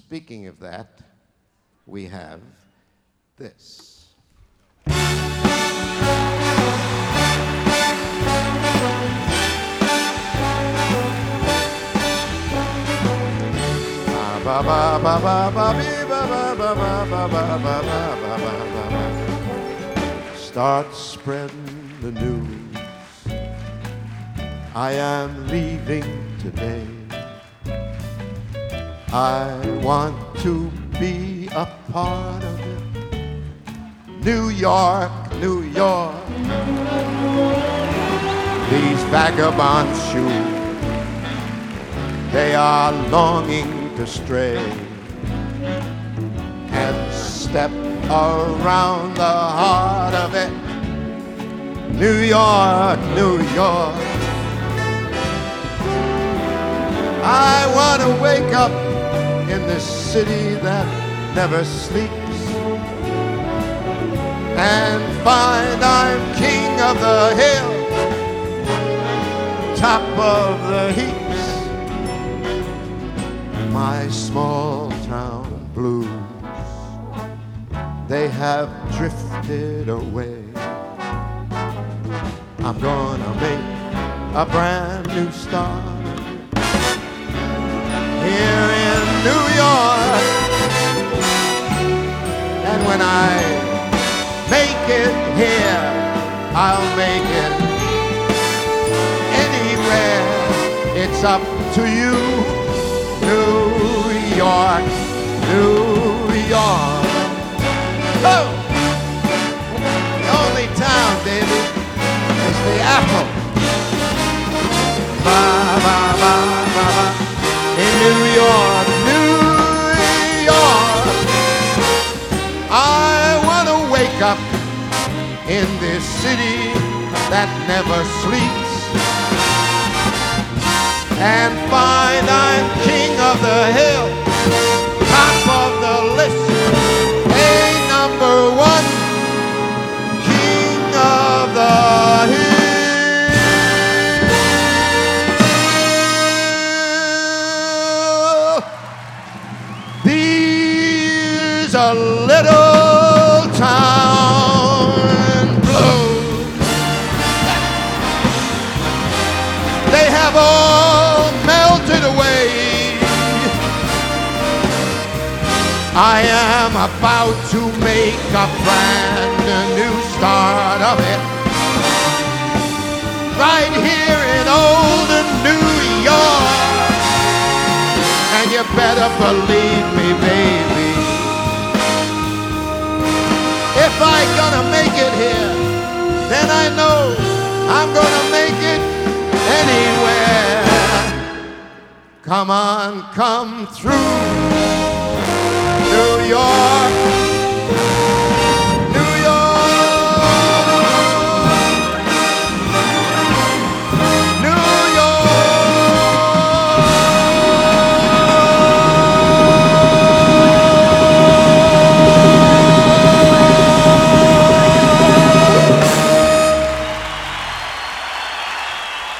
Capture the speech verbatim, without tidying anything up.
speaking of that, we have this. Ba ba ba ba ba ba ba ba ba ba ba ba ba ba ba. Start spreading the news. I am leaving today. I want to be a part of it. New York, New York. These vagabond shoes, they are longing to stray and step around the heart of it. New York, New York. I want to wake up in this city that never sleeps and find I'm king of the hill, top of the heaps. My small town blues, they have drifted away. I'm gonna make a brand new start here in New York. And when I make it here, I'll make it anywhere. It's up to you. New York, New York. Oh! The only town, baby, is the apple. Ba, ba, ba, ba, ba. In New York, New York. I want to wake up in this city that never sleeps and find I'm king of the hill, top of the list, a number one, king of the hill. These are little town blues. They have all away. I am about to make a brand new start of it right here in old New York. And you better believe me, baby, if I'm gonna make it here, then I know I'm gonna make it anywhere. Come on, come through, New York.